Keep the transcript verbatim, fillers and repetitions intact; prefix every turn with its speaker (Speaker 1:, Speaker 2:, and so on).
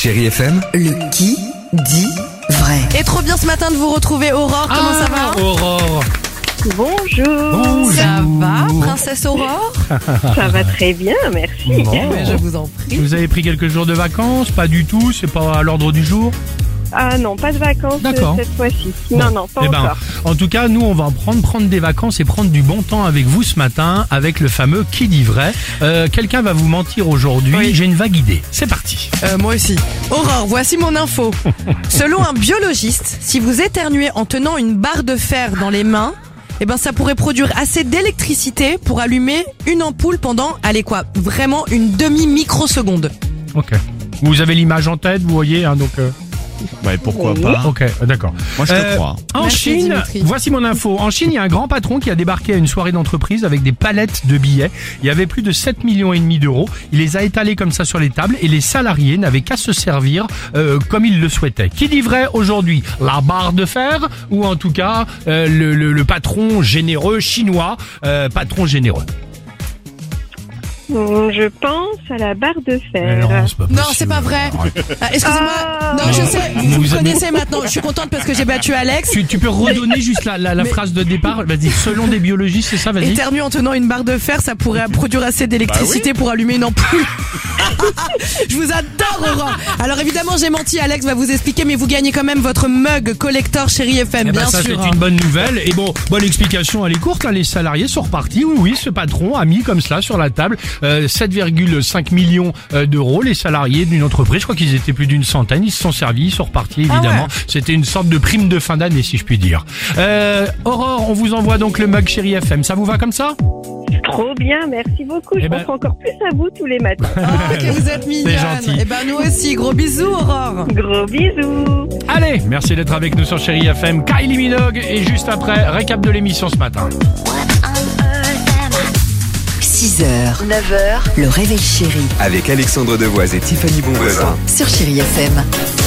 Speaker 1: Chérie F M,
Speaker 2: Le qui dit vrai.
Speaker 3: Et trop bien ce matin de vous retrouver, Aurore. Comment ça va?
Speaker 4: Aurore.
Speaker 5: Bonjour.
Speaker 4: Bonjour.
Speaker 3: Ça va, princesse Aurore?
Speaker 5: Ça va très bien, merci.
Speaker 4: Bon.
Speaker 3: Mais je vous en prie.
Speaker 4: Vous avez pris quelques jours de vacances? Pas du tout, c'est pas à l'ordre du jour?
Speaker 5: Ah non, pas de vacances
Speaker 4: D'accord.
Speaker 5: euh, cette fois-ci. Non, non, pas
Speaker 4: Eh ben,
Speaker 5: encore.
Speaker 4: en tout cas, nous, on va en prendre, prendre des vacances et prendre du bon temps avec vous ce matin, avec le fameux qui dit vrai. Euh, quelqu'un va vous mentir aujourd'hui.
Speaker 3: Oui.
Speaker 4: J'ai une vague idée. C'est parti.
Speaker 3: Euh, moi aussi. Aurore, voici mon info. Selon un biologiste, si vous éternuez en tenant une barre de fer dans les mains, eh ben ça pourrait produire assez d'électricité pour allumer une ampoule pendant, allez quoi, vraiment une demi-microseconde.
Speaker 4: Ok. Vous avez l'image en tête, vous voyez, hein, donc... Euh...
Speaker 6: Ouais, pourquoi
Speaker 5: Oui.
Speaker 6: pas?
Speaker 4: Ok, d'accord.
Speaker 6: Moi, je te
Speaker 4: Euh,
Speaker 6: crois.
Speaker 4: En
Speaker 3: Merci,
Speaker 4: Chine,
Speaker 3: Dimitri.
Speaker 4: voici mon info. En Chine, il y a un grand patron qui a débarqué à une soirée d'entreprise avec des palettes de billets. Il y avait plus de sept millions et demi d'euros. Il les a étalés comme ça sur les tables et les salariés n'avaient qu'à se servir euh, comme ils le souhaitaient. Qui dit vrai aujourd'hui? La barre de fer ou en tout cas euh, le, le, le patron généreux chinois, euh, patron généreux?
Speaker 5: Hum, Je pense à la barre de
Speaker 4: Mais
Speaker 5: fer.
Speaker 4: non, c'est pas
Speaker 3: Non,
Speaker 4: possible.
Speaker 3: c'est pas vrai. Ah, excusez-moi.
Speaker 5: Ah.
Speaker 3: non, je sais. Vous,
Speaker 4: Vous
Speaker 3: vous
Speaker 4: avez-
Speaker 3: connaissez maintenant. Je suis contente parce que j'ai battu Alex.
Speaker 4: Tu, tu peux redonner juste la, la, la
Speaker 3: Mais-
Speaker 4: phrase de départ? Vas-y, selon des biologistes, c'est ça, vas-y.
Speaker 3: Éternuer en tenant une barre de fer, ça pourrait produire assez d'électricité pour allumer une ampoule. Je vous adore, Aurore. Alors évidemment, j'ai menti. Alex va vous expliquer, mais vous gagnez quand même votre mug collector Chérie F M,
Speaker 4: Eh ben,
Speaker 3: bien
Speaker 4: ça,
Speaker 3: sûr.
Speaker 4: c'est une bonne nouvelle. Et bon, bonne explication, elle est courte, hein. Les salariés sont repartis. Oui, oui, ce patron a mis comme cela sur la table euh, sept virgule cinq millions euh, d'euros. Les salariés d'une entreprise, je crois qu'ils étaient plus d'une centaine, ils se sont servis, ils sont repartis, évidemment.
Speaker 3: Ah ouais.
Speaker 4: C'était une sorte de prime de fin d'année, si je puis dire. Euh, Aurore, on vous envoie donc le mug Chérie F M. Ça vous va comme ça?
Speaker 5: Trop bien, merci beaucoup.
Speaker 4: Eh
Speaker 5: Je
Speaker 4: ben-
Speaker 5: pense encore plus à vous tous les matins.
Speaker 3: Ah, que vous êtes mignonne.
Speaker 4: gentil.
Speaker 3: Et ben nous aussi, gros bisous, Aurore.
Speaker 5: Gros bisous.
Speaker 4: Allez, merci d'être avec nous sur Chérie F M. Kylie Minogue et juste après, récap de l'émission ce matin.
Speaker 2: six heures, neuf heures, le réveil chéri
Speaker 1: avec Alexandre Devoise et Tiffany Bonvoisin.
Speaker 2: sur Chérie F M.